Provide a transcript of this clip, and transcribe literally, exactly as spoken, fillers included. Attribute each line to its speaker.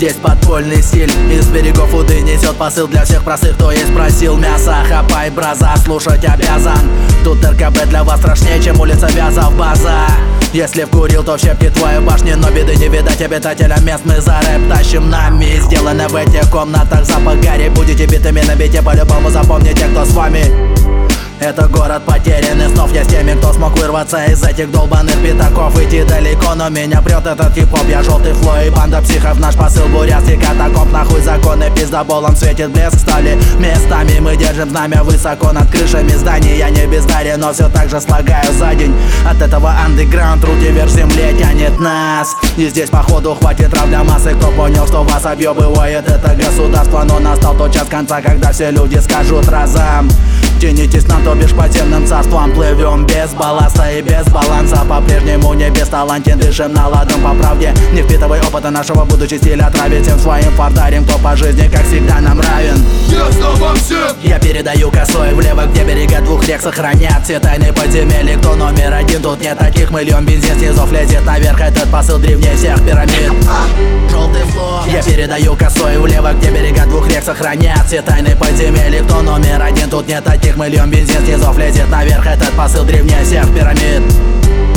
Speaker 1: Здесь подпольный стиль, из берегов Уды несет посыл для всех простых, кто и спросил. Мясо, хапай, браза, слушать обязан. Тут РКБ для вас страшнее, чем улица Вязов база. Если вкурил, то в щепки твою башни, но беды не видать обитателям мест. Мы за рэп тащим нами, сделано в этих комнатах запах гари. Будете битыми на бите, по-любому запомните, кто с вами. Это город потерянных снов. Я с теми, кто смог вырваться из этих долбаных пятаков. Идти далеко, но меня прет этот хип-хоп. Я желтый фло и банда психов. Наш посыл бурятский катакомб. Нахуй законы, пиздоболом светит блеск стали. Местами мы держим знамя высоко над крышами зданий. Я не бездарен, но все так же слагаю за день. От этого андеграунд руки вверх земле тянет нас. И здесь походу хватит раб для массы. Кто понял, что вас объебывает это государство. Но настал тот час конца, когда все люди скажут разом: тянитесь нам, то бишь подземным царством. Плывем без балласта и без баланса. По-прежнему не бесталантен, дышим на ладном по правде. Не впитывай опыта нашего, будучи стиля отравить всем своим фартарем. Кто по жизни, как всегда, нам равен.
Speaker 2: Ясно вам всем.
Speaker 1: Я передаю косой влево, где берега двух рек сохранят все тайны подземелья. Кто номер один, тут нет таких. Мы льем бензин, снизов лезет наверх. Этот посыл древнее всех пирамид. Желтый фло. Я передаю косой влево, где берега двух рек сохранят все тайны подземелья. Кто номер один, тут нет таких. Мы льем бензин, снизов лезет наверх. Этот посыл древнее всех пирамид.